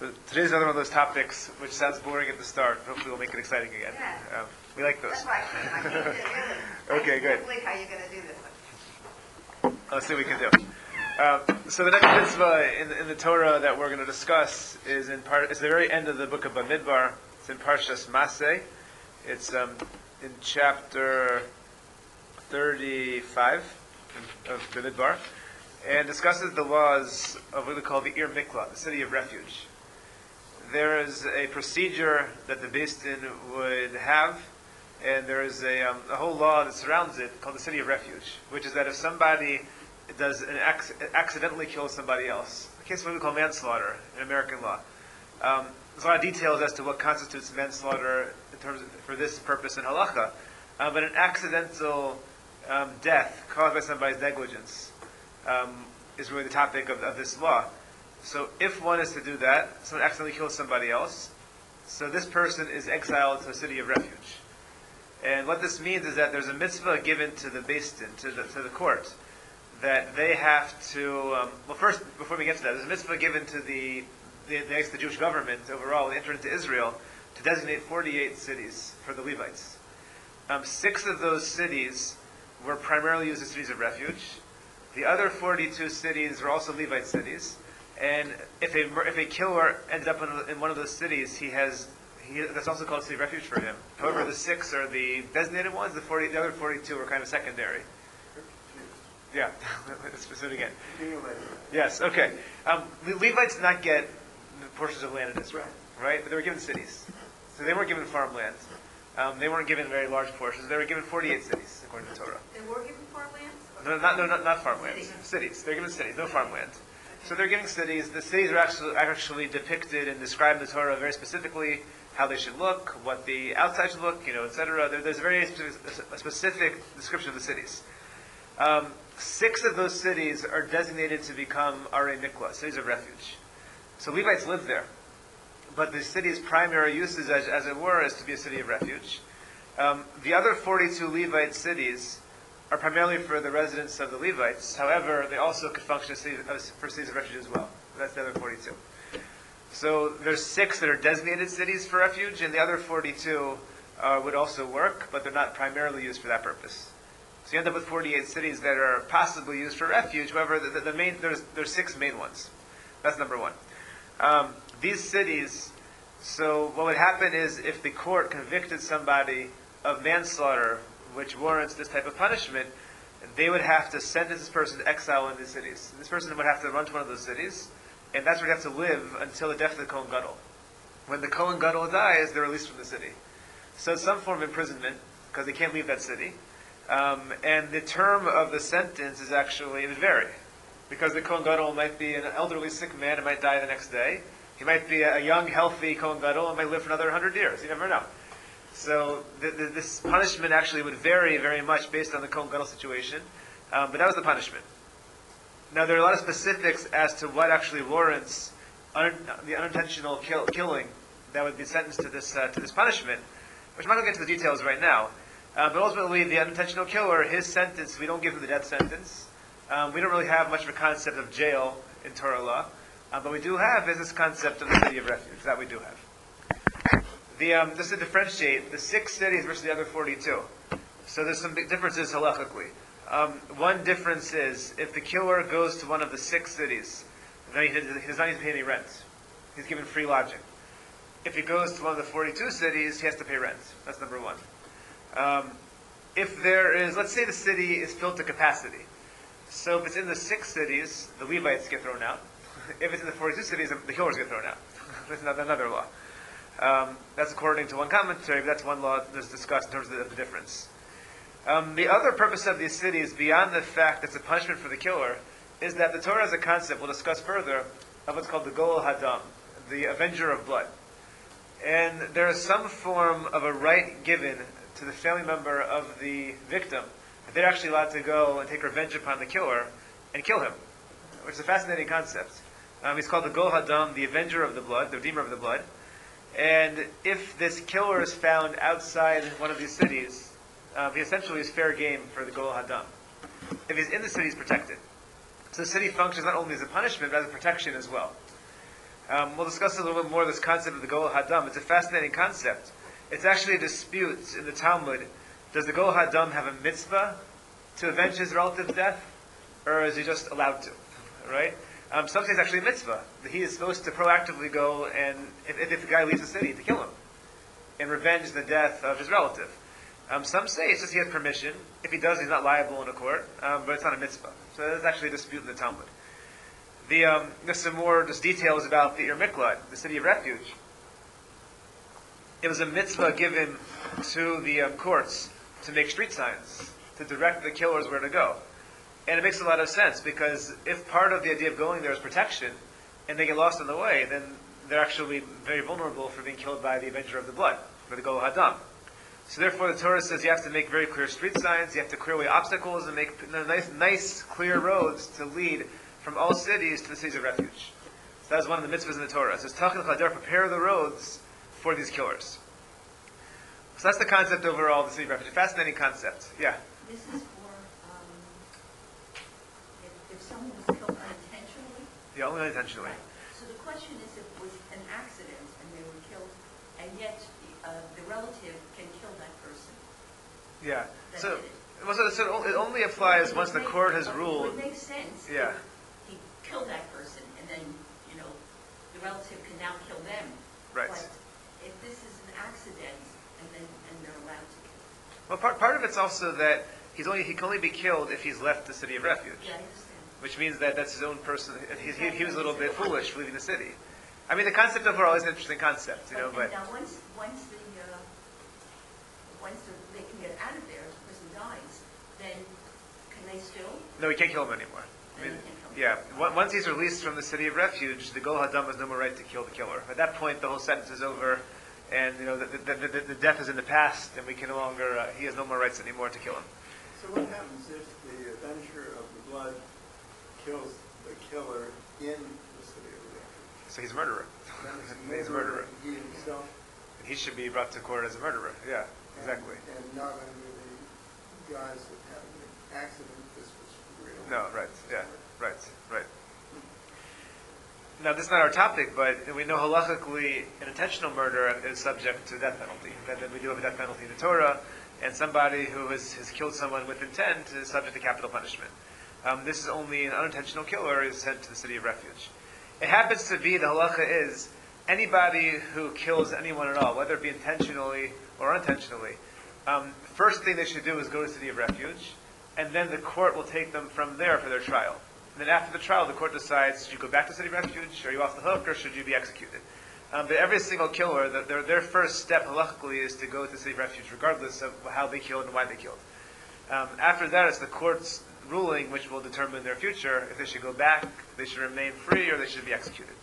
So today's another one of those topics which sounds boring at the start. Hopefully we'll make it exciting again. Yeah. We like those. That's why I came to really. Okay, good. I can't believe how you're going to do this one. Let's see what we can do. So the next mitzvah in the Torah that we're going to discuss is it's the very end of the book of Bamidbar. It's in Parshas Maseh. It's in chapter 35 of Bamidbar, and discusses the laws of what we call the Ir Miklat, the city of refuge. There is a procedure that the Beis Din would have, and there is a whole law that surrounds it called the city of refuge, which is that if somebody accidentally kills somebody else, in the case of what we call manslaughter in American law, there's a lot of details as to what constitutes manslaughter for this purpose in halacha, but an accidental death caused by somebody's negligence is really the topic of this law. So if one is to do that, someone accidentally kills somebody else, so this person is exiled to a city of refuge. And what this means is that there's a mitzvah given to the Beis Din, to the court, that they have to, well first, before we get to that, there's a mitzvah given to the Jewish government overall, they enter into Israel, to designate 48 cities for the Levites. 6 of those cities were primarily used as cities of refuge. The other 42 cities were also Levite cities. And if a killer ends up in one of those cities, that's also called a city of refuge for him. However, the 6 are the designated ones. The other 42 are kind of secondary. Yeah, let's do it again. Yes, okay. Levites did not get portions of land in Israel, right? But they were given cities. So they weren't given farmland. They weren't given very large portions. They were given 48 cities, according to the Torah. They were given farmlands? Not farmlands. Cities. They're given cities, no farmland. So they're giving cities. The cities are actually depicted and described in the Torah very specifically, how they should look, what the outside should look, etc. There's a very specific description of the cities. 6 of those cities are designated to become Arei Miklat, cities of refuge. So Levites live there. But the city's primary uses, as it were, is to be a city of refuge. The other 42 Levite cities are primarily for the residents of the Levites. However, they also could function for cities of refuge as well. That's the other 42. So there's 6 that are designated cities for refuge, and the other 42 would also work, but they're not primarily used for that purpose. So you end up with 48 cities that are possibly used for refuge. However, there's 6 main ones. That's number 1. These cities, so what would happen is if the court convicted somebody of manslaughter, which warrants this type of punishment, they would have to sentence this person to exile in these cities. This person would have to run to one of those cities, and that's where they have to live until the death of the Kohen Gadol. When the Kohen Gadol dies, they're released from the city. So it's some form of imprisonment, because they can't leave that city. And the term of the sentence is actually, it would vary. Because the Kohen Gadol might be an elderly sick man and might die the next day. He might be a young, healthy Kohen Gadol and might live for another 100 years. You never know. So this punishment actually would vary very much based on the Kohen Gadol situation. But that was the punishment. Now there are a lot of specifics as to what actually warrants the unintentional killing that would be sentenced to this punishment, which I'm not going to get into the details right now. But ultimately, the unintentional killer, his sentence, we don't give him the death sentence. We don't really have much of a concept of jail in Torah law. But we do have is this concept of the city of refuge. That we do have. Just to differentiate, the 6 cities versus the other 42. So there's some big differences halachically. One difference is, if the killer goes to one of the 6 cities, then he does not need to pay any rent. He's given free lodging. If he goes to one of the 42 cities, he has to pay rent. That's number 1. If there is, let's say the city is filled to capacity. So if it's in the 6 cities, the Levites get thrown out. If it's in the 42 cities, the killers get thrown out. That's another law. That's according to one commentary, but that's one law that's discussed in terms of the difference. The other purpose of these cities, beyond the fact that it's a punishment for the killer, is that the Torah has a concept, we'll discuss further, of what's called the Goel Hadam, the avenger of blood. And there is some form of a right given to the family member of the victim, that they're actually allowed to go and take revenge upon the killer and kill him, which is a fascinating concept. He's called the Goel Hadam, the avenger of the blood, the redeemer of the blood. And if this killer is found outside one of these cities, he essentially is fair game for the Goel Hadam. If he's in the city, he's protected. So the city functions not only as a punishment, but as a protection as well. We'll discuss a little bit more this concept of the Goel Hadam. It's a fascinating concept. It's actually a dispute in the Talmud. Does the Goel Hadam have a mitzvah to avenge his relative's death, or is he just allowed to? Right? Some say it's actually a mitzvah. He is supposed to proactively go and, if the guy leaves the city, to kill him and revenge the death of his relative. Some say it's just he has permission. If he does, he's not liable in a court, but it's not a mitzvah. So there's actually a dispute in the Talmud. There's some more just details about the Ir Miklat, the city of refuge. It was a mitzvah given to the courts to make street signs, to direct the killers where to go. And it makes a lot of sense, because if part of the idea of going there is protection, and they get lost on the way, then they're actually very vulnerable for being killed by the avenger of the blood, for the Goel Hadam. So therefore the Torah says you have to make very clear street signs, you have to clear away obstacles, and make nice clear roads to lead from all cities to the cities of refuge. So that is one of the mitzvahs in the Torah. It says, Tachin Chadar, prepare the roads for these killers. So that's the concept overall of the city of refuge. A fascinating concept. Yeah? This is for if someone was killed unintentionally. Yeah, only unintentionally. So the question is, if it was an accident and they were killed, and yet the relative can kill that person. Yeah. That So, did it. so it only applies once the court has ruled. It would make sense. Yeah. If he killed that person, and then the relative can now kill them. Right. But if this is an accident, and they're allowed to kill. Well, part of it's also that he can only be killed if he's left the city of refuge. Yeah, I understand. Which means that that's his own person. He was a little bit foolish for leaving the city. I mean, the concept overall is an interesting concept, but Now, once they can get out of there, the person dies, then can they still? no, he can't kill him anymore. I mean, yeah, once he's released from the city of refuge, the Goel Hadam has no more right to kill the killer. At that point, the whole sentence is over, and the death is in the past, and we can no longer. He has no more rights anymore to kill him. So what happens if the avenger of the blood kills the killer in the city of refuge? So he's a murderer. Then He's a murderer. He himself. And he should be brought to court as a murderer. Yeah, exactly. And not under the guise of having an accident. This was real. No, right. Yeah, right. Now, this is not our topic, but we know halachically an intentional murder is subject to death penalty. That we do have a death penalty in the Torah, and somebody who has killed someone with intent is subject to capital punishment. This is only an unintentional killer is sent to the city of refuge. It happens to be, the halacha is, anybody who kills anyone at all, whether it be intentionally or unintentionally, first thing they should do is go to the city of refuge, and then the court will take them from there for their trial. And then after the trial, the court decides, should you go back to city of refuge, are you off the hook, or should you be executed? But every single killer, their first step halachically is to go to the city of refuge, regardless of how they killed and why they killed. After that, it's the court's ruling which will determine their future, if they should go back, they should remain free, or they should be executed.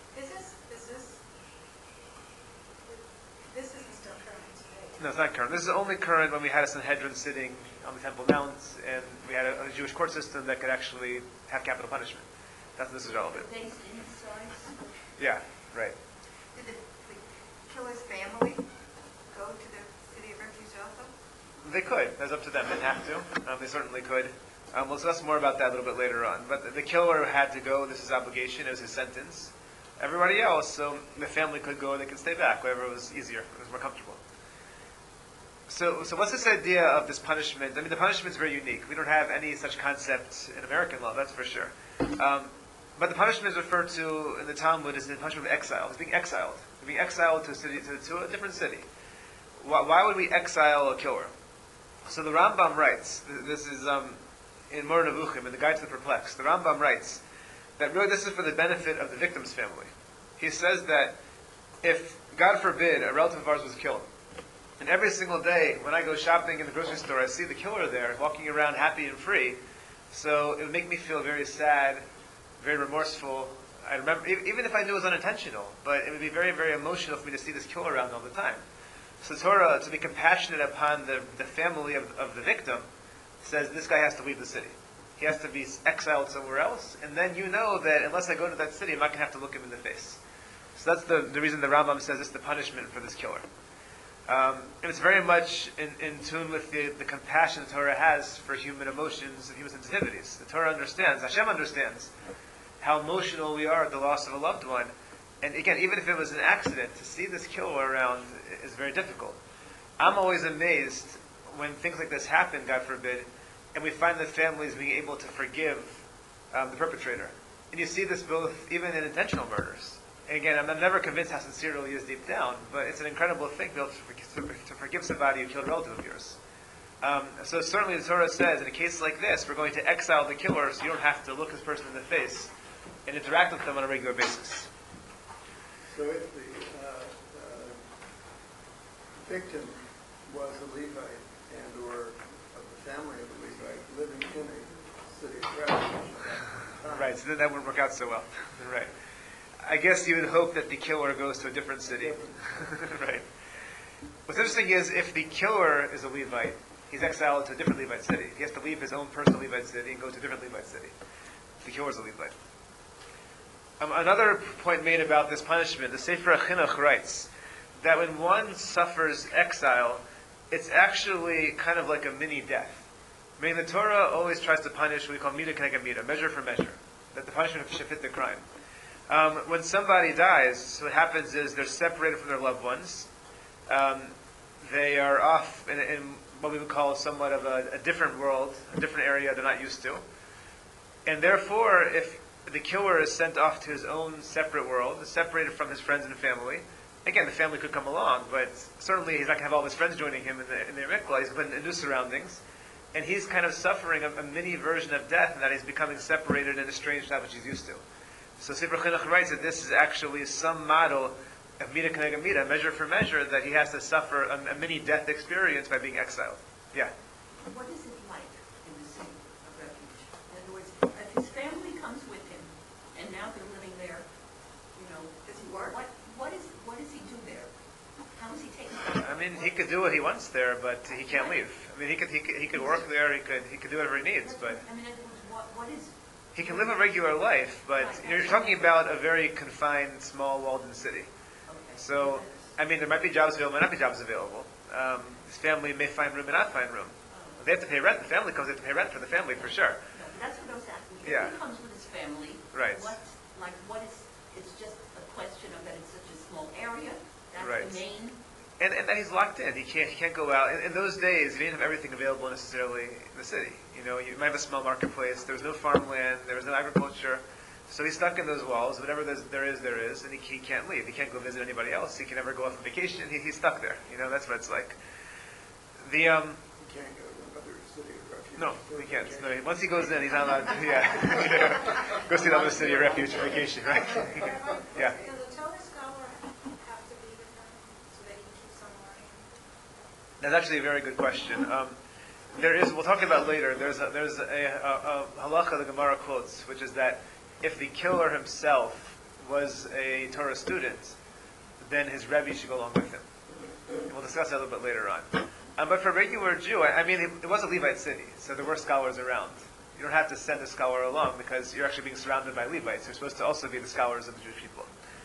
This isn't still current today. No, it's not current. This is only current when we had a Sanhedrin sitting on the Temple Mount, and we had a Jewish court system that could actually have capital punishment. That's what this is relevant. Based in size? Yeah, right. Did the killer's family go to the city of refuge also? They could. That's up to them. They didn't have to. They certainly could. We'll discuss more about that a little bit later on. But the killer had to go. This is his obligation. It was his sentence. Everybody else, so the family could go, they could stay back, wherever it was easier, it was more comfortable. So what's this idea of this punishment? I mean, the punishment is very unique. We don't have any such concept in American law, that's for sure. But the punishment is referred to in the Talmud as the punishment of exile. It's being exiled. It's being exiled to a city, to a different city. Why would we exile a killer? So the Rambam writes, this is in Mor Nevuchim, in the Guide to the Perplexed, the Rambam writes that really this is for the benefit of the victim's family. He says that if, God forbid, a relative of ours was killed, and every single day when I go shopping in the grocery store, I see the killer there, walking around happy and free, so it would make me feel very sad, very remorseful. I remember, even if I knew it was unintentional, but it would be very, very emotional for me to see this killer around all the time. So Torah, to be compassionate upon the family of the victim, says this guy has to leave the city. He has to be exiled somewhere else, and then you know that unless I go to that city, I'm not going to have to look him in the face. So that's the reason the Rambam says it's the punishment for this killer. And it's very much in tune with the compassion the Torah has for human emotions and human sensitivities. The Torah understands, Hashem understands, how emotional we are at the loss of a loved one, And again, even if it was an accident, to see this killer around is very difficult. I'm always amazed when things like this happen, God forbid, and we find the families being able to forgive the perpetrator. And you see this both even in intentional murders. And again, I'm never convinced how sincere it really is deep down, but it's an incredible thing to be able to forgive somebody who killed a relative of yours. So certainly the Torah says, in a case like this, we're going to exile the killer so you don't have to look this person in the face and interact with them on a regular basis. So if the victim was a Levite and or of the family of a Levite living in a city of refuge, Right, so then that wouldn't work out so well. Right. I guess you would hope that the killer goes to a different city. Right. What's interesting is if the killer is a Levite, he's exiled to a different Levite city. He has to leave his own personal Levite city and go to a different Levite city. The killer is a Levite. Another point made about this punishment, the Sefer HaChinuch writes that when one suffers exile, it's actually kind of like a mini death. I mean, the Torah always tries to punish what we call mida k'neged mida, measure for measure, that the punishment should fit the crime. When somebody dies, what happens is they're separated from their loved ones. They are off in what we would call somewhat of a different world, a different area they're not used to. And therefore, if the killer is sent off to his own separate world, separated from his friends and family, again, the family could come along, but certainly he's not going to have all his friends joining him in their mikvah. He's put in new surroundings. And he's kind of suffering a mini version of death, in that he's becoming separated and estranged from that which he's used to. So Sefer Chinuch writes that this is actually some model of mida k'neged mida, measure for measure, that he has to suffer a mini death experience by being exiled. Yeah. What is it like in the city of refuge? In other words, if his family comes with him, and now they're living there, Does he work? What does he do there? How is he taken care of? I mean, he could do what he wants there, but he can't leave. I mean, he could work there. He could do whatever he needs, but I mean, in other words, what is? he can live a regular life. But you're talking about a very confined, small, walled-in city. Okay. So, I mean, there might be jobs available, might not be jobs available. His family may find room and not find room. They have to pay rent. The family comes. They have to pay rent for the family for sure. No, that's what I was asking. If Yeah. he comes with his family, Right. What is? It's just a question of that it's such a small area. That's Right. the main. And then he's locked in. He can't go out. In those days, he didn't have everything available necessarily in the city. You might have a small marketplace. There was no farmland. There was no agriculture. So he's stuck in those walls. Whatever there is, and he can't leave. He can't go visit anybody else. He can never go off on vacation. He's stuck there. That's what it's like. he can't go to another city of refuge. No, he can't. No, once he goes in, he's not allowed to. Yeah, go see the other city of refuge for vacation, right? Yeah. Does a Torah scholar have to be with them so that he keeps on learning? That's actually a very good question. There is. We'll talk about later. There's a halacha the Gemara quotes, which is that if the killer himself was a Torah student, then his rebbe should go along with him. And we'll discuss that a little bit later on. But for a regular Jew, I mean, it was a Levite city, so there were scholars around. You don't have to send a scholar along because you're actually being surrounded by Levites. You're supposed to also be the scholars of the Jewish people.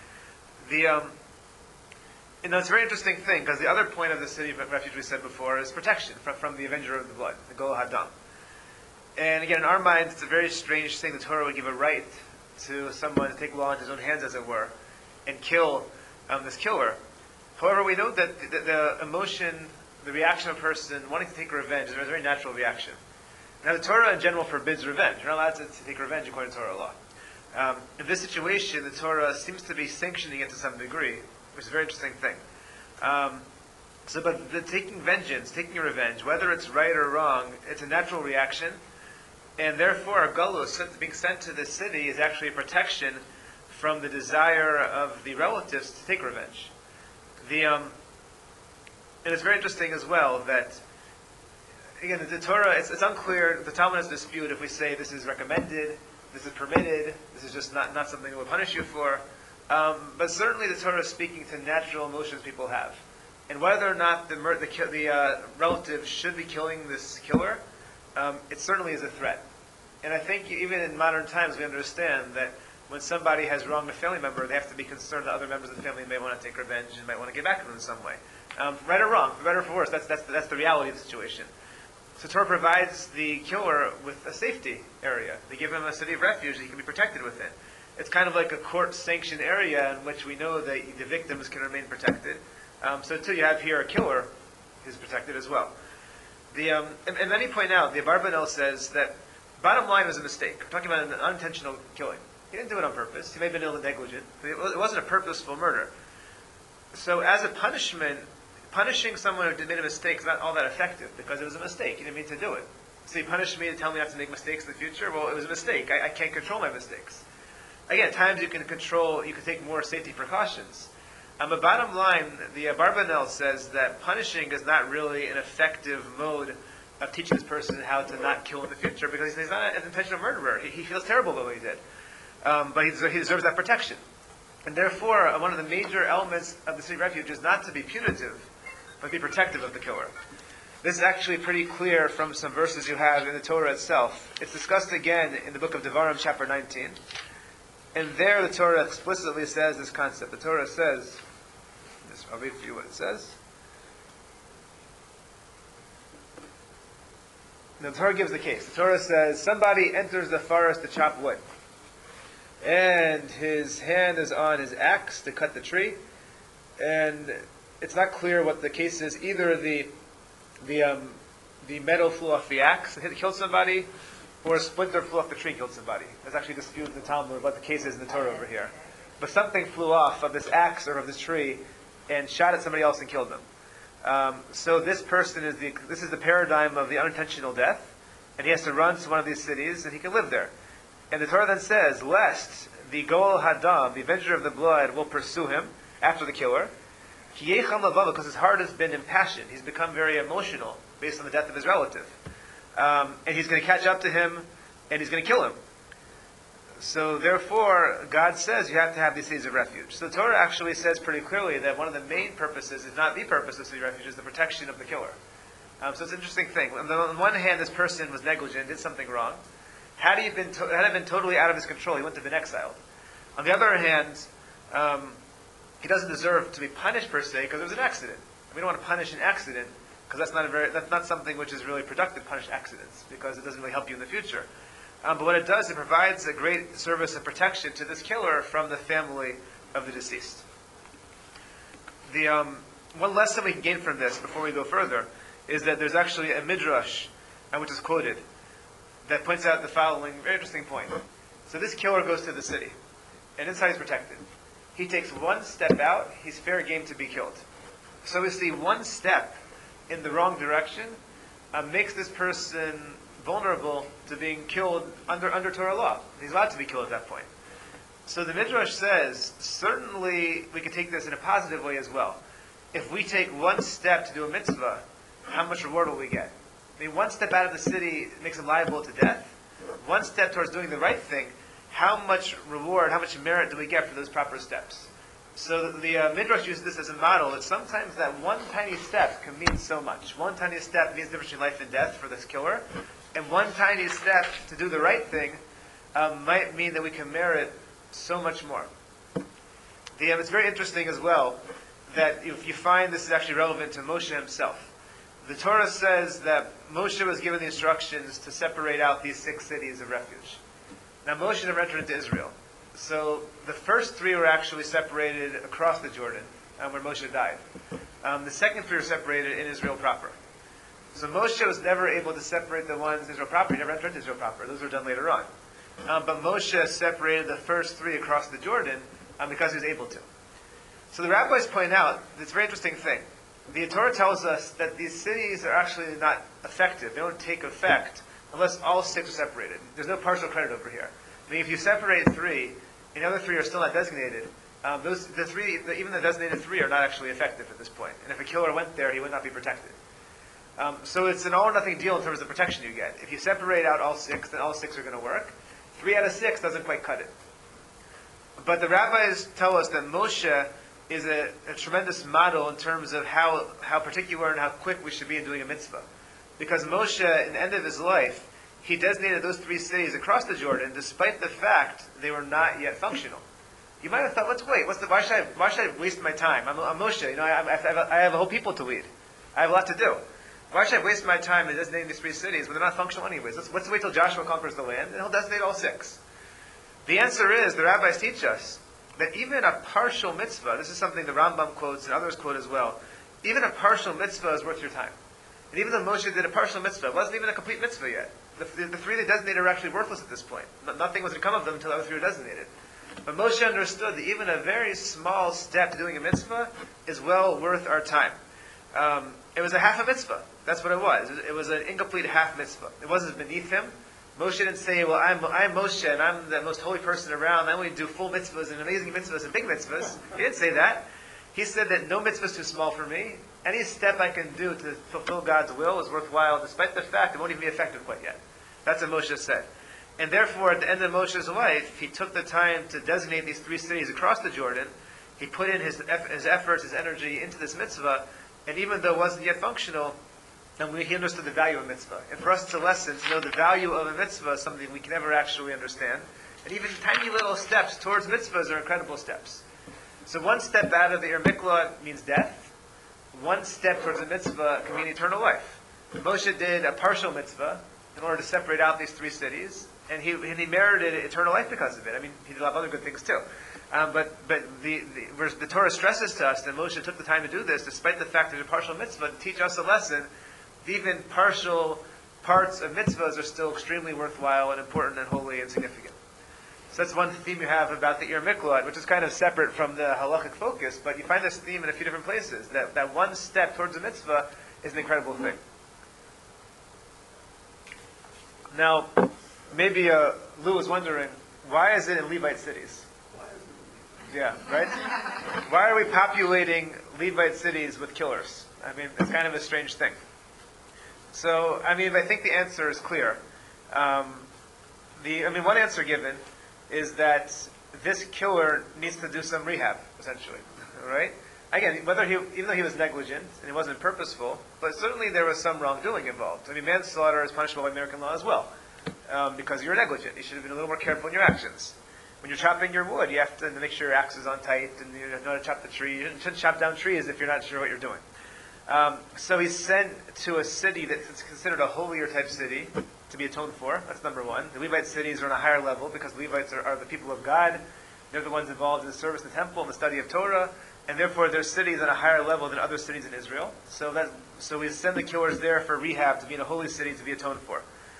It's a very interesting thing, because the other point of the city of refuge we said before is protection from the avenger of the blood, the Gol Hadam. And again, in our minds, it's a very strange thing. The Torah would give a right to someone to take law into his own hands, as it were, and kill this killer. However, we know that the emotion, the reaction of a person wanting to take revenge is a very natural reaction. Now, the Torah in general forbids revenge. You're not allowed to take revenge according to Torah law. In this situation, the Torah seems to be sanctioning it to some degree, which is a very interesting thing. But the taking vengeance, taking revenge, whether it's right or wrong, it's a natural reaction, and therefore a galus being sent to the city is actually a protection from the desire of the relatives to take revenge. And it's very interesting as well that, again, the Torah, it's unclear, the Talmud has dispute if we say this is recommended, this is permitted, this is just not something that will punish you for. But certainly the Torah is speaking to natural emotions people have. And whether or not the relative should be killing this killer, it certainly is a threat. And I think even in modern times we understand that when somebody has wronged a family member, they have to be concerned that other members of the family may want to take revenge and might want to get back at them in some way. Right or wrong, for better or for worse, that's the reality of the situation. So Torah provides the killer with a safety area. They give him a city of refuge that he can be protected within. It's kind of like a court-sanctioned area in which we know that the victims can remain protected. So too, you have here a killer who's protected as well. And many point out, the Abarbanel says that bottom line was a mistake. We're talking about an unintentional killing. He didn't do it on purpose. He may have been ill and negligent. But it wasn't a purposeful murder. So as a punishment, punishing someone who made a mistake is not all that effective because it was a mistake. He didn't mean to do it. So you punish me to tell me not to make mistakes in the future? Well, it was a mistake. I can't control my mistakes. Again, at times you can take more safety precautions. But bottom line, the Abarbanel says that punishing is not really an effective mode of teaching this person how to not kill in the future because he's not an intentional murderer. He feels terrible about what he did. But he deserves that protection. And therefore, one of the major elements of the city of refuge is not to be punitive, but be protective of the killer. This is actually pretty clear from some verses you have in the Torah itself. It's discussed again in the book of Devarim, chapter 19. And there the Torah explicitly says this concept. The Torah says, I'll read for you what it says. The Torah gives the case. The Torah says, somebody enters the forest to chop wood. And his hand is on his axe to cut the tree. And it's not clear what the case is. Either the metal flew off the axe and killed somebody, or a splinter flew off the tree and killed somebody. There's actually dispute in the Talmud what the case is in the Torah over here. But something flew off of this axe or of this tree and shot at somebody else and killed them. So this person this is the paradigm of the unintentional death, and he has to run to one of these cities and he can live there. And the Torah then says, lest the Goel Hadam, the avenger of the blood, will pursue him after the killer, because his heart has been impassioned. He's become very emotional based on the death of his relative. And he's going to catch up to him and he's going to kill him. So therefore, God says you have to have these cities of refuge. So the Torah actually says pretty clearly that one of the main purposes is not the purpose of city of refuge, is the protection of the killer. So it's an interesting thing. On one hand, this person was negligent, did something wrong. Had he been totally out of his control, he wouldn't have been exiled. On the other hand, he doesn't deserve to be punished per se because it was an accident. We don't want to punish an accident because that's not something which is really productive to punish accidents because it doesn't really help you in the future. But what it does, it provides a great service of protection to this killer from the family of the deceased. The one lesson we can gain from this before we go further is that there's actually a midrash which is quoted that points out the following very interesting point. So this killer goes to the city, and inside he's protected. He takes one step out, he's fair game to be killed. So we see one step in the wrong direction makes this person vulnerable to being killed under Torah law. He's allowed to be killed at that point. So the Midrash says, certainly we can take this in a positive way as well. If we take one step to do a mitzvah, how much reward will we get? I mean, one step out of the city makes him liable to death. One step towards doing the right thing, how much reward, how much merit do we get for those proper steps? So the Midrash uses this as a model that sometimes that one tiny step can mean so much. One tiny step means the difference between life and death for this killer. And one tiny step to do the right thing might mean that we can merit so much more. It's very interesting as well that if you find this is actually relevant to Moshe himself. The Torah says that Moshe was given the instructions to separate out these 6 cities of refuge. Now Moshe never entered into Israel. So the first 3 were actually separated across the Jordan, where Moshe died. The second 3 were separated in Israel proper. So Moshe was never able to separate the ones in Israel proper. He never entered into Israel proper. Those were done later on. But Moshe separated the first 3 across the Jordan because he was able to. So the rabbis point out this very interesting thing. The Torah tells us that these cities are actually not effective. They don't take effect unless all 6 are separated. There's no partial credit over here. I mean, if you separate 3, and the other 3 are still not designated, even the designated 3 are not actually effective at this point. And if a killer went there, he would not be protected. So it's an all or nothing deal in terms of protection you get. If you separate out all 6, then all 6 are going to work. 3 out of 6 doesn't quite cut it. But the rabbis tell us that Moshe is a tremendous model in terms of how particular and how quick we should be in doing a mitzvah. Because Moshe, in the end of his life, he designated those 3 cities across the Jordan, despite the fact they were not yet functional. You might have thought, let's wait. Why should I waste my time? I'm Moshe. I have a whole people to lead. I have a lot to do. Why should I waste my time in designating these 3 cities when they're not functional anyways? Let's wait till Joshua conquers the land, and he'll designate all 6. The answer is, the rabbis teach us, that even a partial mitzvah, this is something the Rambam quotes and others quote as well, even a partial mitzvah is worth your time. And even though Moshe did a partial mitzvah, it wasn't even a complete mitzvah yet. The three they designated are actually worthless at this point. Nothing was to come of them until the other three were designated. But Moshe understood that even a very small step to doing a mitzvah is well worth our time. It was a half a mitzvah. That's what it was. It was an incomplete half mitzvah. It wasn't beneath him. Moshe didn't say, well, I'm Moshe and I'm the most holy person around. I only do full mitzvahs and amazing mitzvahs and big mitzvahs. He didn't say that. He said that no mitzvah is too small for me. Any step I can do to fulfill God's will is worthwhile, despite the fact it won't even be effective quite yet. That's what Moshe said. And therefore, at the end of Moshe's life, he took the time to designate these three cities across the Jordan. He put in his efforts, his energy into this mitzvah, and even though it wasn't yet functional, he understood the value of a mitzvah. And for us to lesson, to know the value of a mitzvah is something we can never actually understand. And even tiny little steps towards mitzvahs are incredible steps. So one step out of the Ir Miklah means death. One step towards a mitzvah can mean eternal life. Moshe did a partial mitzvah in order to separate out these three cities, and he merited eternal life because of it. I mean, he did a lot of other good things too. But the Torah stresses to us that Moshe took the time to do this, despite the fact that it's a partial mitzvah, to teach us a lesson. Even partial parts of mitzvahs are still extremely worthwhile and important and holy and significant. So that's one theme you have about the Ir Miklah, which is kind of separate from the halachic focus, but you find this theme in a few different places. That one step towards a mitzvah is an incredible thing. Now, maybe Lou was wondering, why is it in Levite cities? Yeah, right? Why are we populating Levite cities with killers? I mean, it's kind of a strange thing. So, I think the answer is clear. One answer given is that this killer needs to do some rehab, essentially, right? Again, even though he was negligent and it wasn't purposeful, but certainly there was some wrongdoing involved. Manslaughter is punishable by American law as well, because you're negligent. You should have been a little more careful in your actions. When you're chopping your wood, you have to make sure your axe is on tight and you know how to chop the tree. You shouldn't chop down trees if you're not sure what you're doing. So he's sent to a city that's considered a holier type city to be atoned for. That's number one. The Levite cities are on a higher level because the Levites are the people of God. They're the ones involved in the service in the temple and the study of Torah, and therefore their cities on a higher level than other cities in Israel. So we send the killers there for rehab, to be in a holy city to be atoned for.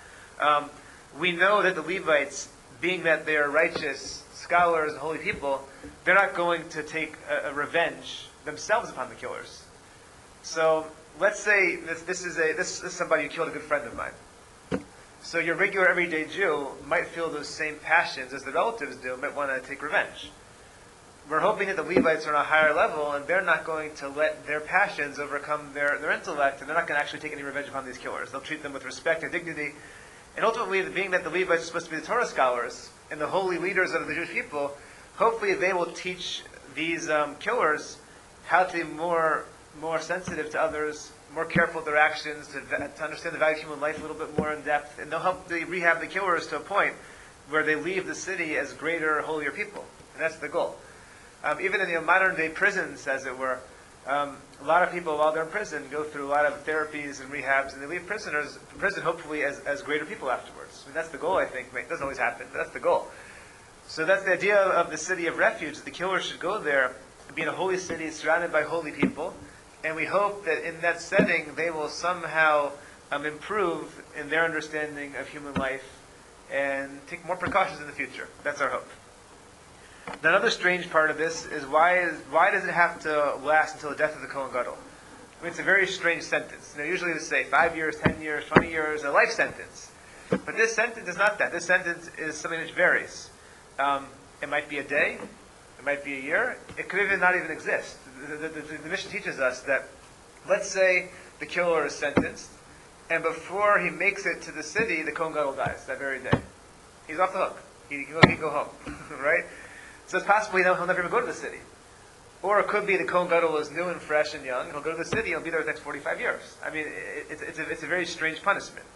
We know that the Levites, being that they are righteous scholars and holy people, they're not going to take a revenge themselves upon the killers. So let's say this is somebody who killed a good friend of mine. So your regular everyday Jew might feel those same passions as the relatives do, might want to take revenge. We're hoping that the Levites are on a higher level, and they're not going to let their passions overcome their intellect, and they're not going to actually take any revenge upon these killers. They'll treat them with respect and dignity. And ultimately, being that the Levites are supposed to be the Torah scholars and the holy leaders of the Jewish people, hopefully they will teach these killers how to be more sensitive to others, more careful with their actions, to understand the value of human life a little bit more in depth, and they'll help rehab the killers to a point where they leave the city as greater, holier people. And that's the goal. Even in the modern day prisons, as it were, a lot of people, while they're in prison, go through a lot of therapies and rehabs, and they leave prison hopefully as greater people afterwards. That's the goal, I think. It doesn't always happen, but that's the goal. So that's the idea of the city of refuge. The killer should go there, be in a holy city surrounded by holy people, and we hope that in that setting they will somehow improve in their understanding of human life and take more precautions in the future. That's our hope. Another strange part of this is why does it have to last until the death of the Kohen Gadol? It's a very strange sentence. Usually they say 5 years, 10 years, 20 years, a life sentence. But this sentence is not that. This sentence is something which varies. It might be a day, it might be a year, it could not even exist. The mission teaches us that, let's say the killer is sentenced, and before he makes it to the city, the Kohen Gadol dies that very day. He's off the hook. He can go home, right? So it's possible he'll never even go to the city. Or it could be the Kohen Gadol is new and fresh and young. He'll go to the city. He'll be there the next 45 years. It's a very strange punishment.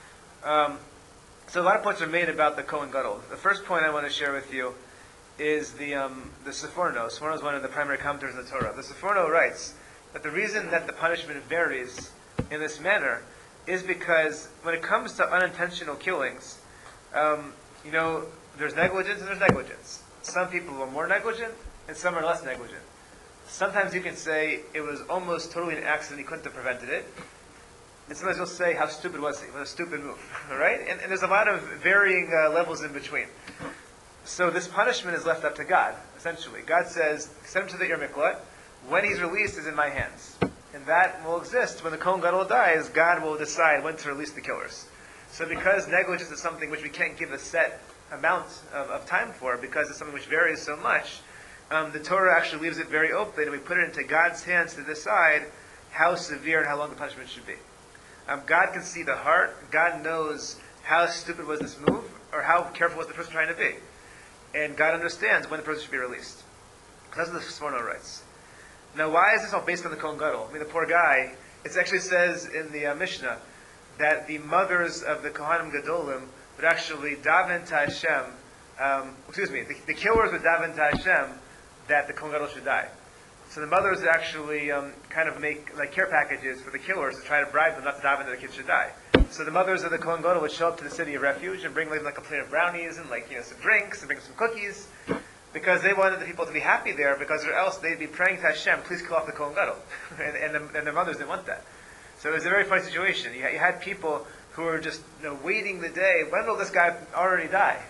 So a lot of points are made about the Kohen Gadol. The first point I want to share with you is the Sforno. Sforno is one of the primary commentators in the Torah. The Sforno writes that the reason that the punishment varies in this manner is because when it comes to unintentional killings, there's negligence and there's negligence. Some people are more negligent and some are less negligent. Sometimes you can say it was almost totally an accident, he couldn't have prevented it. And sometimes you'll say, how stupid was he? What a stupid move, right? And there's a lot of varying levels in between. So this punishment is left up to God, essentially. God says, send him to the Ir Miklat. When he's released is in my hands. And that will exist. When the Kohen Gadol dies, God will decide when to release the killers. So because negligence is something which we can't give a set amount of time for, because it's something which varies so much, the Torah actually leaves it very open, and we put it into God's hands to decide how severe and how long the punishment should be. God can see the heart. God knows how stupid was this move, or how careful was the person trying to be. And God understands when the person should be released. That's what the Sforno writes. Now, why is this all based on the Kohen Gadol? I mean, the poor guy. It actually says in the Mishnah that the mothers of the Kohanim Gadolim would actually daven to Hashem. The killers would daven to Hashem that the Kohen Gadol should die. So the mothers would actually kind of make like care packages for the killers to try to bribe them not to daven that the kids should die. So the mothers of the Kohen Gadol would show up to the city of refuge and bring like a plate of brownies and some drinks and bring some cookies, because they wanted the people to be happy there, because or else they'd be praying to Hashem, please kill off the Kohen Gadol. and their mothers didn't want that. So it was a very funny situation. You had people who were just waiting the day, when will this guy already die?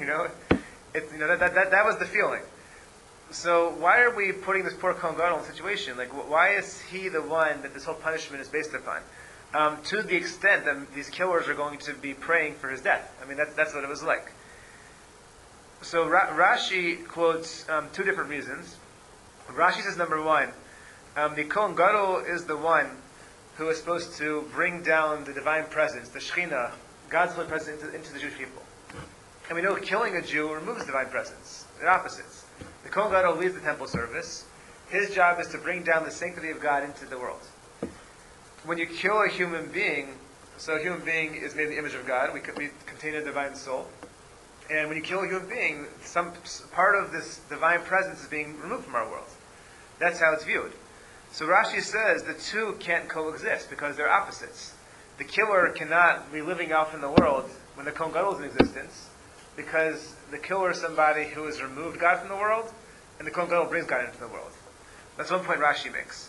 That was the feeling. So why are we putting this poor Kohen Gadol in a situation? Like, why is he the one that this whole punishment is based upon? To the extent that these killers are going to be praying for his death. I mean, that's what it was like. So Rashi quotes two different reasons. Rashi says, number one, the Kohen Gadol is the one who is supposed to bring down the divine presence, the Shekhinah, God's holy presence into the Jewish people. And we know killing a Jew removes divine presence. They're opposites. The Kohen Gadol leads the temple service. His job is to bring down the sanctity of God into the world. When you kill a human being, so a human being is made in the image of God, we contain a divine soul. And when you kill a human being, some part of this divine presence is being removed from our world. That's how it's viewed. So Rashi says the two can't coexist because they're opposites. The killer cannot be living out in the world when the Kohen Gadol is in existence, because the killer is somebody who has removed God from the world, and the Kohen Gadol brings God into the world. That's one point Rashi makes.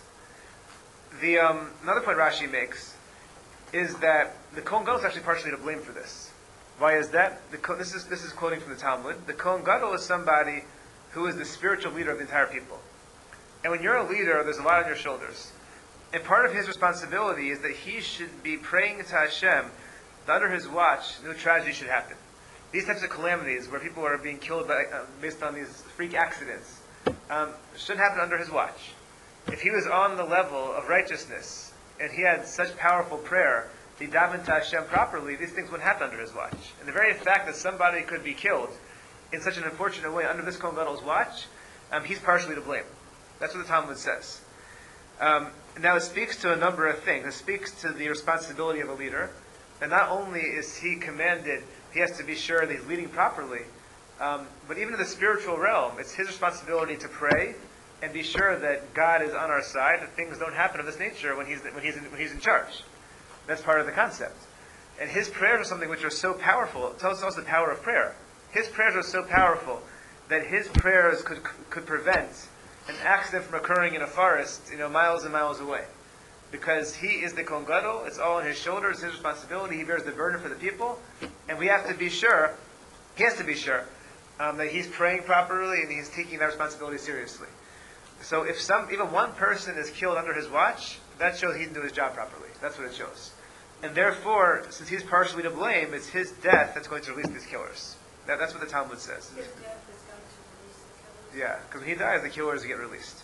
Another point Rashi makes is that the Kohen Gadol is actually partially to blame for this. Why is that? This is quoting from the Talmud. The Kohen Gadol is somebody who is the spiritual leader of the entire people. And when you're a leader, there's a lot on your shoulders. And part of his responsibility is that he should be praying to Hashem that under his watch, no tragedy should happen. These types of calamities, where people are being killed based on these freak accidents, shouldn't happen under his watch. If he was on the level of righteousness, and he had such powerful prayer, he davened to Hashem properly, these things wouldn't happen under his watch. And the very fact that somebody could be killed in such an unfortunate way under this Kohen Gadol's watch, he's partially to blame. That's what the Talmud says. Now it speaks to a number of things. It speaks to the responsibility of a leader. And not only is he commanded, he has to be sure that he's leading properly, but even in the spiritual realm, it's his responsibility to pray and be sure that God is on our side, that things don't happen of this nature when he's in charge. That's part of the concept. And his prayers are something which are so powerful. It tells us the power of prayer. His prayers are so powerful that his prayers could prevent an accident from occurring in a forest, miles and miles away. Because he is the Kohen Gadol, it's all on his shoulders, his responsibility, he bears the burden for the people, and we have to be sure, he has to be sure, that he's praying properly and he's taking that responsibility seriously. So if even one person is killed under his watch, that shows he didn't do his job properly. That's what it shows. And therefore, since he's partially to blame, it's his death that's going to release these killers. That's what the Talmud says. His death is going to release the killers. Yeah, because when he dies, the killers get released.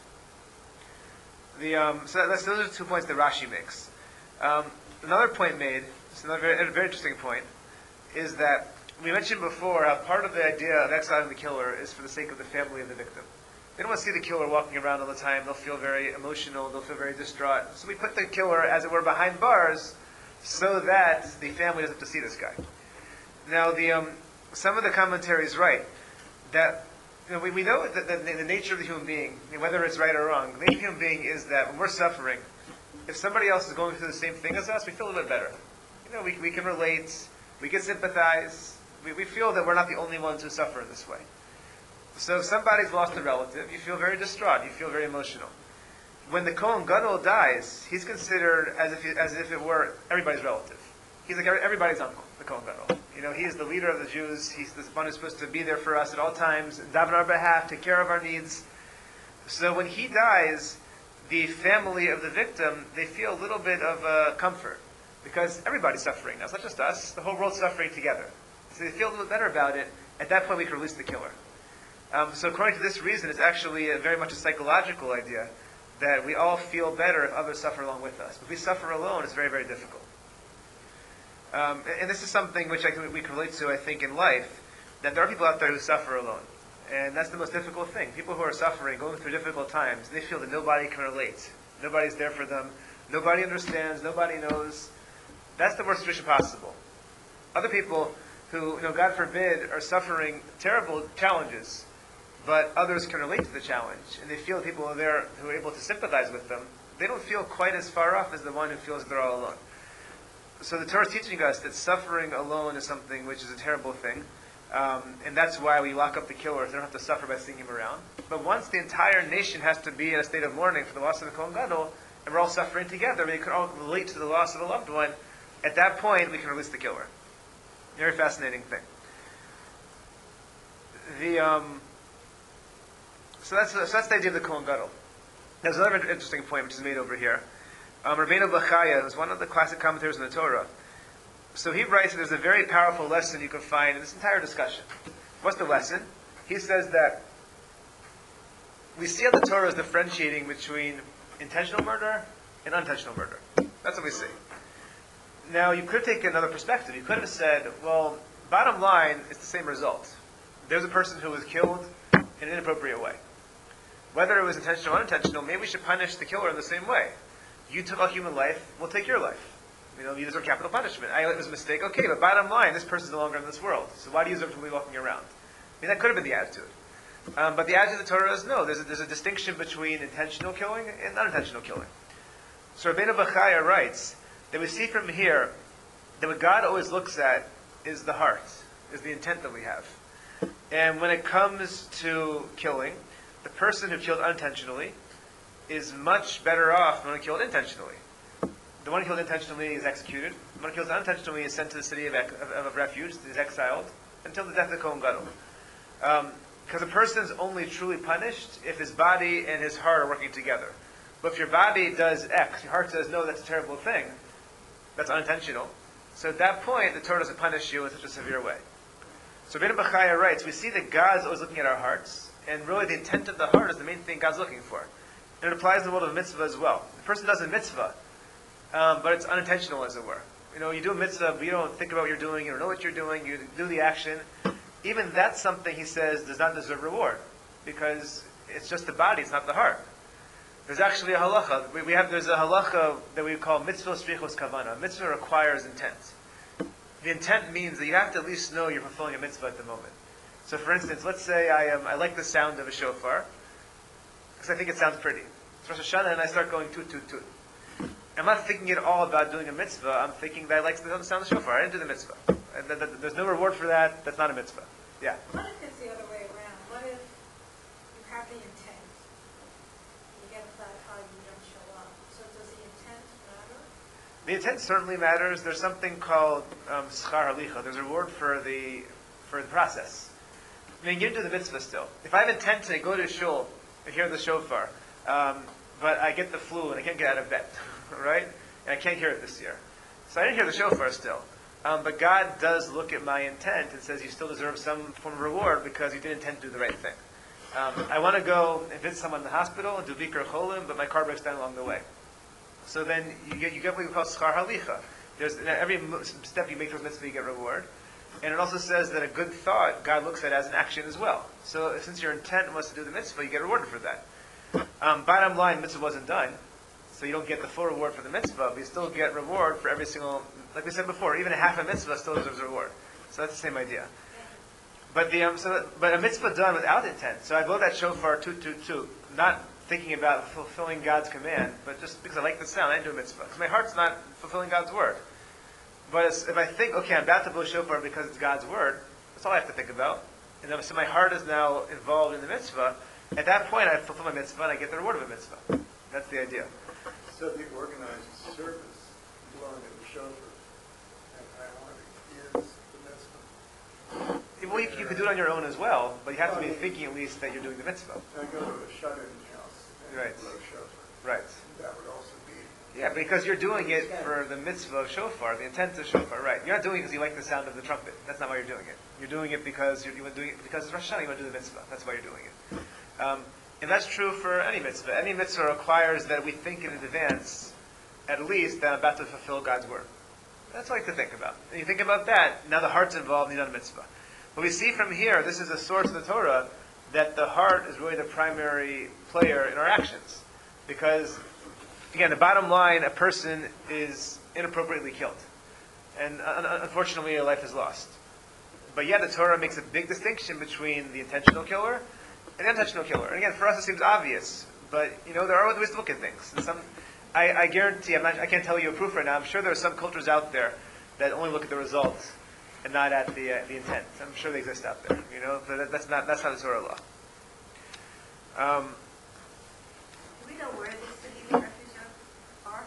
Those are 2 points that Rashi makes. Another point made, it's another very interesting point, is that we mentioned before how part of the idea of exiling the killer is for the sake of the family of the victim. They don't want to see the killer walking around all the time. They'll feel very emotional. They'll feel very distraught. So we put the killer, as it were, behind bars so that the family doesn't have to see this guy. Now, some of the commentaries write that we know that the nature of the human being, whether it's right or wrong, the nature of the human being is that when we're suffering, if somebody else is going through the same thing as us, we feel a little bit better. We can relate, we can sympathize, We feel that we're not the only ones who suffer in this way. So if somebody's lost a relative, you feel very distraught, you feel very emotional. When the Kohen Gadol dies, he's considered as if it were everybody's relative. He's like everybody's uncle, the Kohen Gadol. He is the leader of the Jews. He's the one who's supposed to be there for us at all times, daven on our behalf, take care of our needs. So when he dies, the family of the victim, they feel a little bit of comfort, because everybody's suffering now. It's not just us, the whole world's suffering together. So they feel a little better about it. At that point, we can release the killer. So according to this reason, it's actually very much a psychological idea that we all feel better if others suffer along with us. If we suffer alone, it's very, very difficult. And this is something which we can relate to, I think, in life, that there are people out there who suffer alone. And that's the most difficult thing. People who are suffering, going through difficult times, they feel that nobody can relate. Nobody's there for them. Nobody understands. Nobody knows. That's the worst situation possible. Other people who, God forbid, are suffering terrible challenges, but others can relate to the challenge, and they feel that people are there who are able to sympathize with them, they don't feel quite as far off as the one who feels they're all alone. So the Torah is teaching us that suffering alone is something which is a terrible thing, and that's why we lock up the killers. They don't have to suffer by seeing him around. But once the entire nation has to be in a state of mourning for the loss of the Kohen Gadol, and we're all suffering together, we can all relate to the loss of a loved one, at that point we can release the killer. Very fascinating thing. So that's the idea of the Kohen Gadol. There's another interesting point which is made over here. Rabbeinu Bachaya, who's one of the classic commentators in the Torah, so he writes that there's a very powerful lesson you can find in this entire discussion. What's the lesson? He says that we see how the Torah is differentiating between intentional murder and unintentional murder. That's what we see. Now, you could take another perspective. You could have said, well, bottom line, it's the same result. There's a person who was killed in an inappropriate way. Whether it was intentional or unintentional, maybe we should punish the killer in the same way. You took a human life, we'll take your life. You deserve capital punishment. It was a mistake, okay, but bottom line, this person's no longer in this world. So why do you deserve to be walking around? That could have been the attitude. But the attitude of the Torah is no. There's a distinction between intentional killing and unintentional killing. So Rabbeinu Bachaya writes that we see from here that what God always looks at is the heart, is the intent that we have. And when it comes to killing, the person who killed unintentionally is much better off than the one who killed intentionally. The one who killed intentionally is executed. The one who kills unintentionally is sent to the city of refuge, is exiled, until the death of the Kohen Gadol. Because a person is only truly punished if his body and his heart are working together. But if your body does X, your heart says, no, that's a terrible thing, that's unintentional. So at that point, the Torah doesn't punish you in such a severe way. So Rabbeinu Bachaya writes, we see that God's always looking at our hearts, and really the intent of the heart is the main thing God's looking for. And it applies in the world of mitzvah as well. The person does a mitzvah, but it's unintentional, as it were. You do a mitzvah, but you don't think about what you're doing, you don't know what you're doing, you do the action. Even that's something, he says, does not deserve reward, because it's just the body, it's not the heart. There's actually a halacha. There's a halacha that we call mitzvah strichos kavana. Mitzvah requires intent. The intent means that you have to at least know you're fulfilling a mitzvah at the moment. So for instance, let's say I like the sound of a shofar, because I think it sounds pretty. It's Rosh Hashanah and I start going toot, toot, toot. I'm not thinking at all about doing a mitzvah. I'm thinking that I like the sound of the shofar. I didn't do the mitzvah. There's no reward for that. That's not a mitzvah. Yeah? What if it's the other way around? What if you have the intent, you get a flat tire, you don't show up? So does the intent matter? The intent certainly matters. There's something called schar halicha. There's a reward for the process. You get into the mitzvah still. If I have intent to go to shul and hear the shofar, but I get the flu and I can't get out of bed, right? And I can't hear it this year. So I didn't hear the shofar still. But God does look at my intent and says you still deserve some form of reward because you did intend to do the right thing. I want to go and visit someone in the hospital and do bikkur cholim, but my car breaks down along the way. So then you get what we call schar halicha. There's every step you make towards mitzvah, you get reward. And it also says that a good thought, God looks at as an action as well. So since your intent was to do the mitzvah, you get rewarded for that. Bottom line, mitzvah wasn't done, so you don't get the full reward for the mitzvah, but you still get reward for every single, like we said before, even a half a mitzvah still deserves a reward. So that's the same idea. But but a mitzvah done without intent. So I blow that shofar toot toot toot, not thinking about fulfilling God's command, but just because I like the sound, I didn't do a mitzvah. Because my heart's not fulfilling God's word. But if I think, okay, I'm about to blow shofar because it's God's word, That's all I have to think about. And then, so my heart is now involved in the mitzvah. At that point, I fulfill my mitzvah and I get the reward of a mitzvah. That's the idea. So the organized service, blowing of the shofar and priority is the mitzvah. Well, you could do it on your own as well, but you have to be thinking at least that you're doing the mitzvah. I go to a shut-in house and Right. blow shofar. Right. That would also be. Yeah, because you're doing it for the mitzvah of shofar, the intent of shofar, right. You're not doing it because you like the sound of the trumpet. That's not why you're doing it. You're doing it because you want to do it because it's Rosh Hashanah, you want to do the mitzvah. That's why you're doing it. And that's true for any mitzvah. Any mitzvah requires that we think in advance, at least, that I'm about to fulfill God's word. That's what I like to think about. And you think about that, now the heart's involved in the mitzvah. But we see from here, this is a source of the Torah, that the heart is really the primary player in our actions. Because, again, the bottom line, a person is inappropriately killed. And unfortunately, a life is lost. But yet the Torah makes a big distinction between the intentional killer and the unintentional killer. And again, for us it seems obvious, but there are other ways to look at things. And I guarantee, I can't tell you a proof right now. I'm sure there are some cultures out there that only look at the results and not at the intent. I'm sure they exist out there. But that's not the Torah law. Do we know where these cities of refuge are?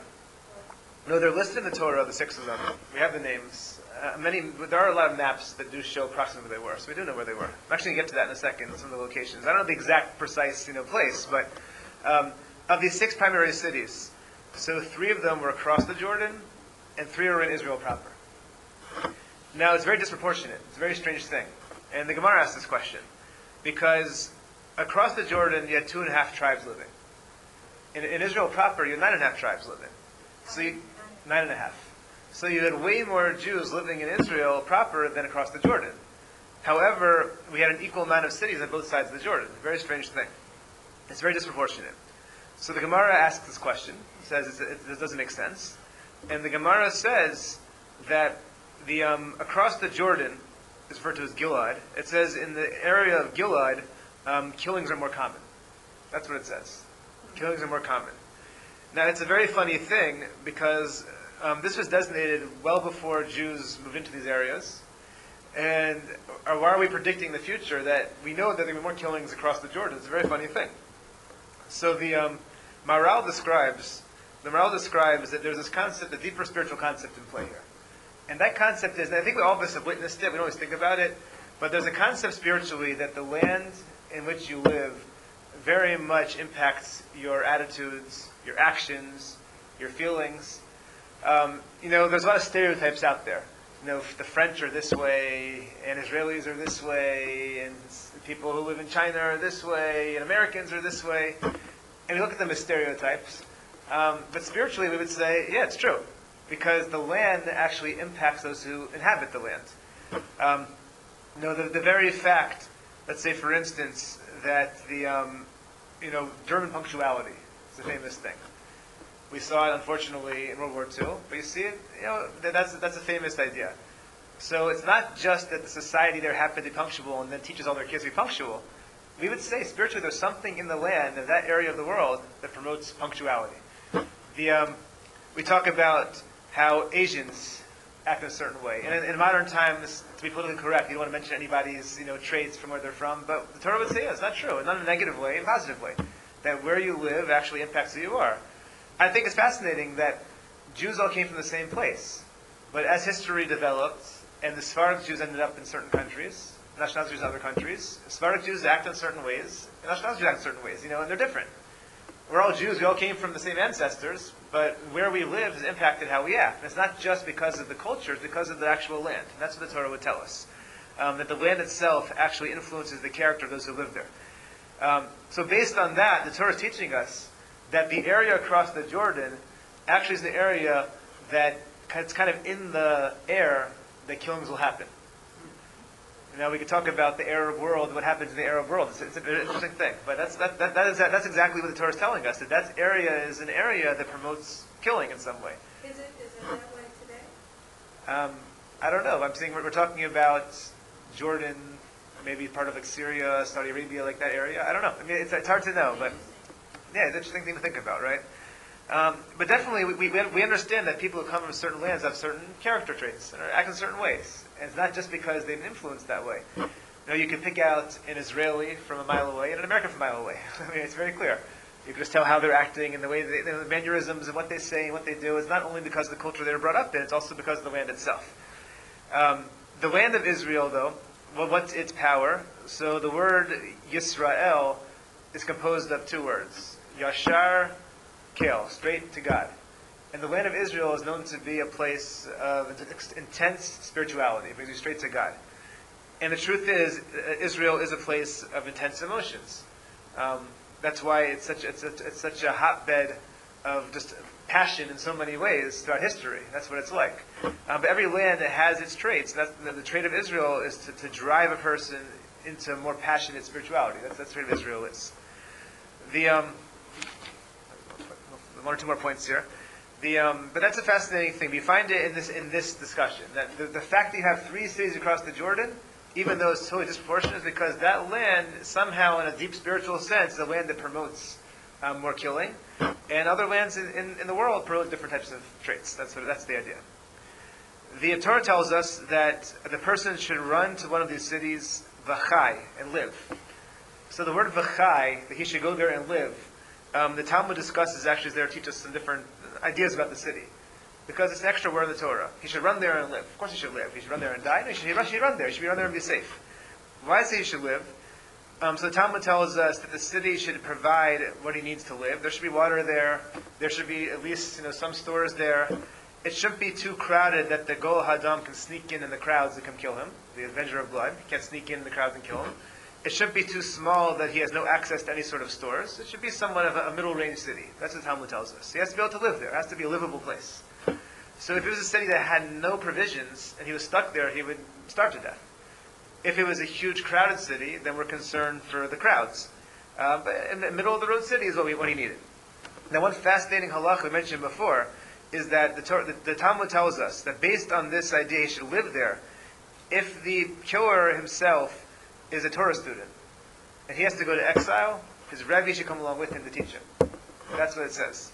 No, they're listed in the Torah, the 6 of them. We have the names. There are a lot of maps that do show approximately where they were, so we do know where they were. I'm actually going to get to that in a second, some of the locations. I don't know the exact precise place, but of these 6 primary cities, so 3 of them were across the Jordan, and 3 are in Israel proper. Now, it's very disproportionate. It's a very strange thing. And the Gemara asks this question, because across the Jordan, you had 2.5 tribes living. In Israel proper, you had 9.5 tribes living. So 9.5. So you had way more Jews living in Israel proper than across the Jordan. However, we had an equal amount of cities on both sides of the Jordan. Very strange thing. It's very disproportionate. So the Gemara asks this question, says it doesn't make sense. And the Gemara says that the across the Jordan is referred to as Gilad. It says in the area of Gilad, killings are more common. That's what it says. Killings are more common. Now, it's a very funny thing because this was designated well before Jews moved into these areas. And why are we predicting the future that we know that there will be more killings across the Jordan? It's a very funny thing. So the Maharal describes that there's this concept, a deeper spiritual concept in play here. And that concept is, and I think all of us have witnessed it, we don't always think about it, but there's a concept spiritually that the land in which you live very much impacts your attitudes, your actions, your feelings. There's a lot of stereotypes out there. The French are this way, and Israelis are this way, and people who live in China are this way, and Americans are this way. And we look at them as stereotypes. But spiritually, we would say, yeah, it's true. Because the land actually impacts those who inhabit the land. The very fact, let's say, for instance, that the German punctuality is a famous thing. We saw it, unfortunately, in World War II, but you see it, that's a famous idea. So it's not just that the society there happened to be punctual and then teaches all their kids to be punctual. We would say, spiritually, there's something in the land, in that area of the world, that promotes punctuality. We talk about how Asians act in a certain way. And in modern times, to be politically correct, you don't want to mention anybody's traits from where they're from, but the Torah would say, it's not true, not in a negative way, in a positive way. That where you live actually impacts who you are. I think it's fascinating that Jews all came from the same place. But as history developed, and the Sephardic Jews ended up in certain countries, Ashkenazi Jews in other countries, Sephardic Jews act in certain ways, and Ashkenazi Jews act in certain ways, and they're different. We're all Jews, we all came from the same ancestors, but where we live has impacted how we act. And it's not just because of the culture, it's because of the actual land. And that's what the Torah would tell us. That the land itself actually influences the character of those who live there. So based on that, the Torah is teaching us that the area across the Jordan actually is the area that it's kind of in the air that killings will happen. We could talk about the Arab world, what happens in the Arab world. It's an interesting thing. But that's exactly what the Torah is telling us, that area is an area that promotes killing in some way. Is it that way today? I don't know. I'm saying we're talking about Jordan, maybe part of Syria, Saudi Arabia, like that area. I don't know. It's hard to know, but yeah, it's an interesting thing to think about, right? But definitely, we understand that people who come from certain lands have certain character traits and act in certain ways. And it's not just because they've been influenced that way. You can pick out an Israeli from a mile away and an American from a mile away. I mean, it's very clear. You can just tell how they're acting and the way the mannerisms and what they say and what they do. It's not only because of the culture they were brought up in, it's also because of the land itself. The land of Israel, though, well, what's its power? So the word Yisrael is composed of two words. Yashar, Kel, straight to God. And the land of Israel is known to be a place of intense spirituality. It brings you straight to God. And the truth is, Israel is a place of intense emotions. That's why it's such a hotbed of just passion in so many ways throughout history. That's what it's like. But every land has its traits. The trait of Israel is to drive a person into more passionate spirituality. That's the trait of Israel is. One or two more points here. But that's a fascinating thing. We find it in this discussion that the fact that you have 3 cities across the Jordan, even though it's totally disproportionate, is because that land somehow, in a deep spiritual sense, is a land that promotes more killing, and other lands in the world promote different types of traits. That's the idea. The Torah tells us that the person should run to one of these cities, v'chai, and live. So the word v'chai, that he should go there and live, the Talmud discusses actually there to teach us some different ideas about the city. Because it's an extra word in the Torah. He should run there and live. Of course he should live. He should run there and die. No, he should run there. He should run there and be safe. Why does he should live? So the Talmud tells us that the city should provide what he needs to live. There should be water there. There should be at least some stores there. It shouldn't be too crowded that the Gol Hadam can sneak in the crowds and come kill him. The Avenger of Blood. He can't sneak in the crowds and kill him. It shouldn't be too small that he has no access to any sort of stores. It should be somewhat of a middle-range city. That's what the Talmud tells us. He has to be able to live there. It has to be a livable place. So if it was a city that had no provisions and he was stuck there, he would starve to death. If it was a huge crowded city, then we're concerned for the crowds. But in the middle of the road city is what he needed. Now, one fascinating halach we mentioned before is that the Talmud tells us that based on this idea he should live there, if the killer himself is a Torah student and he has to go to exile, his Rebbe should come along with him to teach him. That's what it says.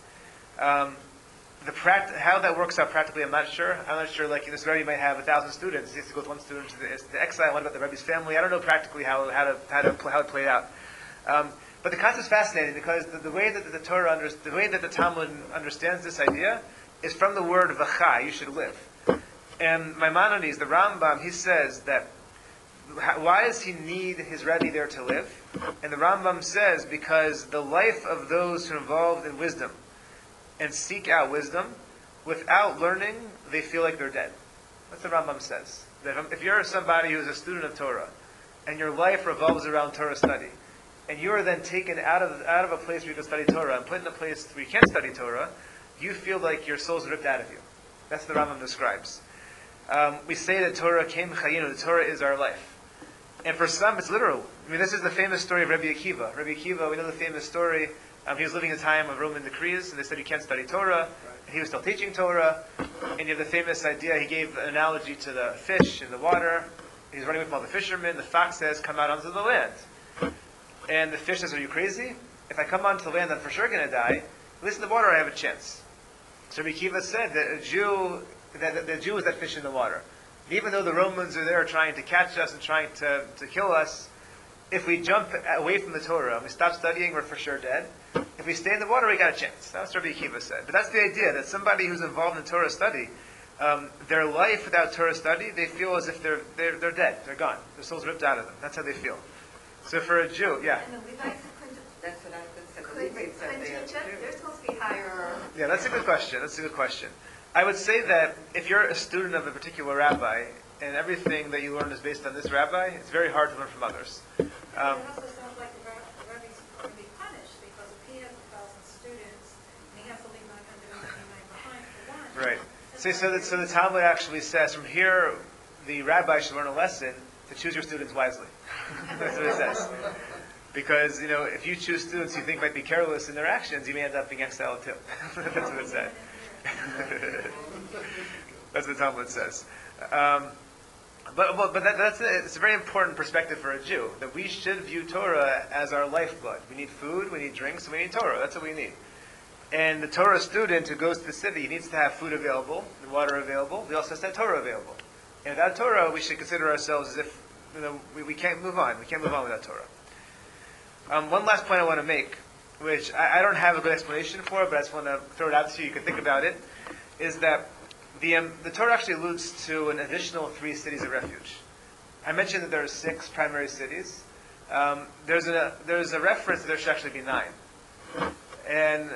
How that works out practically, I'm not sure. I'm not sure. Like this Rebbe might have 1,000 students. He has to go with one student to exile. What about the Rebbe's family? I don't know practically how it played out. But the concept is fascinating because the way that the way that the Talmud understands this idea is from the word v'chai. You should live. And Maimonides, the Rambam, he says that why does he need his Rebbe there to live? And the Rambam says because the life of those who are involved in wisdom and seek out wisdom, without learning, they feel like they're dead. That's what the Rambam says. That if you're somebody who's a student of Torah, and your life revolves around Torah study, and you are then taken out of a place where you can study Torah and put in a place where you can't study Torah, you feel like your soul's ripped out of you. That's what the Rambam describes. We say that Torah came chayinu, the Torah is our life. And for some, it's literal. I mean, this is the famous story of Rabbi Akiva. Rabbi Akiva, we know the famous story. He was living in a time of Roman decrees, and they said you can't study Torah. And he was still teaching Torah. And you have the famous idea, he gave an analogy to the fish in the water. He's running away from all the fishermen. The fox says, come out onto the land. And the fish says, are you crazy? If I come onto the land, I'm for sure going to die. At least in the water, I have a chance. So Rabbi Akiva said that the Jew is that fish in the water. And even though the Romans are there trying to catch us and trying to kill us, if we jump away from the Torah and we stop studying, we're for sure dead. If we stay in the water, we got a chance. That's what Rabbi Akiva said. But that's the idea, that somebody who's involved in Torah study, their life without Torah study, they feel as if they're dead. They're gone. Their soul's ripped out of them. That's how they feel. So for a Jew, yeah. And the Levites couldn't, That's what I was going to say. The couldn't Levites said they had teach to it? do. They're supposed to be higher. Yeah, that's a good question. I would say that if you're a student of a particular rabbi, and everything that you learn is based on this rabbi, it's very hard to learn from others. It also sounds like the Rebbe's going to be punished because if he has 1,000 students and he has to leave 999 behind for one. Right. So the Talmud actually says, from here, the rabbi should learn a lesson to choose your students wisely. That's what it says. Because, if you choose students you think might be careless in their actions, you may end up being exiled too. That's what it said. That's what the Talmud says. But it's a very important perspective for a Jew, that we should view Torah as our lifeblood. We need food, we need drinks, and we need Torah. That's what we need. And the Torah student who goes to the city needs to have food available and water available. He also has to have Torah available. And without Torah, we should consider ourselves as if we can't move on. We can't move on without Torah. One last point I want to make, which I don't have a good explanation for, but I just want to throw it out to you. You can think about it. Is that the Torah actually alludes to an additional 3 cities of refuge. I mentioned that there are 6 primary cities. There's a reference that there should actually be 9. And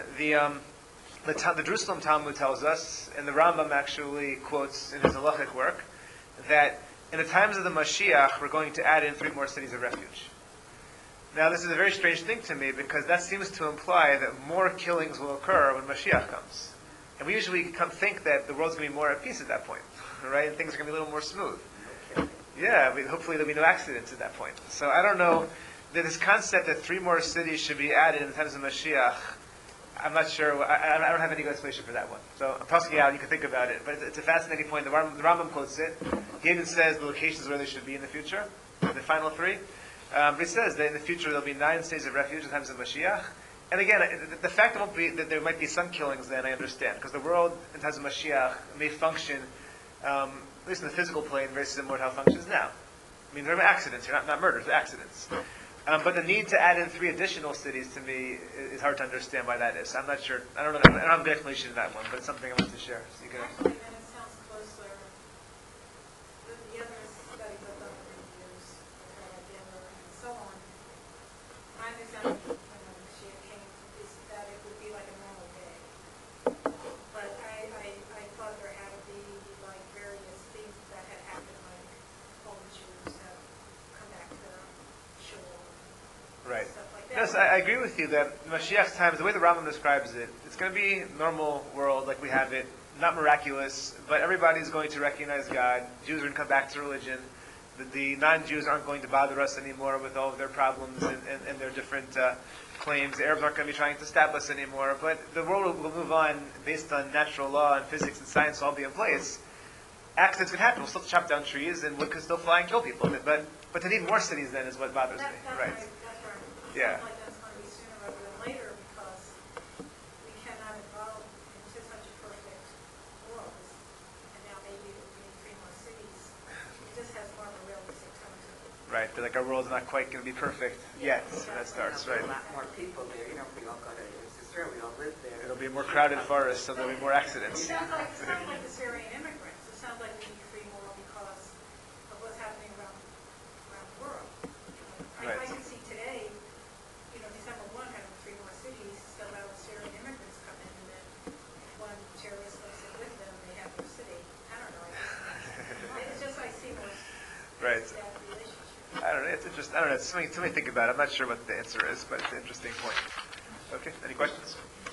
the Jerusalem Talmud tells us, and the Rambam actually quotes in his halachic work, that in the times of the Mashiach, we're going to add in 3 more cities of refuge. Now, this is a very strange thing to me, because that seems to imply that more killings will occur when Mashiach comes. And we usually think that the world's going to be more at peace at that point, right? And things are going to be a little more smooth. Yeah, hopefully there'll be no accidents at that point. So I don't know, this concept that 3 more cities should be added in the times of Mashiach, I'm not sure. I don't have any good explanation for that one. So I'm tossing it out. You can think about it. But it's a fascinating point. The Rambam quotes it. He even says the locations where they should be in the future, the final 3. But he says that in the future there'll be 9 cities of refuge in times of Mashiach. And again, the fact that there might be some killings then I understand. Because the world in times of Mashiach may function, at least in the physical plane, very similar to how it functions now. I mean, there are accidents. They're not murders, they're accidents. But the need to add in 3 additional cities, to me, is hard to understand why that is. I'm not sure. I don't have a good explanation of that one, but it's something I want to share. So you can. Actually, then it sounds closer, the other studies I've done over the years, Denver and so on, my understanding when the Mashiach came is that it would be like a normal day. But I thought there had to be like various things that had happened, like all the Jews have come back to their shul. Right. Stuff like that. Yes, I agree with you that Mashiach's times, the way the Rambam describes it, it's going to be a normal world like we have it, not miraculous, but everybody's going to recognize God. Jews are going to come back to religion. The non-Jews aren't going to bother us anymore with all of their problems and their different claims. The Arabs aren't going to be trying to stab us anymore. But the world will move on based on natural law and physics and science will all be in place. Accidents can happen. We'll still chop down trees and wood can still fly and kill people. But to need more cities then is what bothers me. Right. That's Yeah. like that's going to be sooner rather than later because we cannot evolve into such a perfect world. And now maybe we need 3 more cities. It just has more of a realistic tone to it. Right. But like our world's not quite going to be perfect yet. So that starts, right. A lot more people there. You know, we all go to Israel, we all live there. It'll be a more crowded forest, so there'll be more accidents. It sounds like the Syrian immigrants. It sounds like we need 3 more because of what's happening around the world. Right. I can see today, December 1 having 3 more cities, still have Syrian immigrants come in, and then if one terrorist goes in with them, they have their city. I don't know. It's just I see more Right. that relationship. I don't know. It's interesting. I don't know. It's something to think about. I'm not sure what the answer is, but it's an interesting point. Okay. Any questions?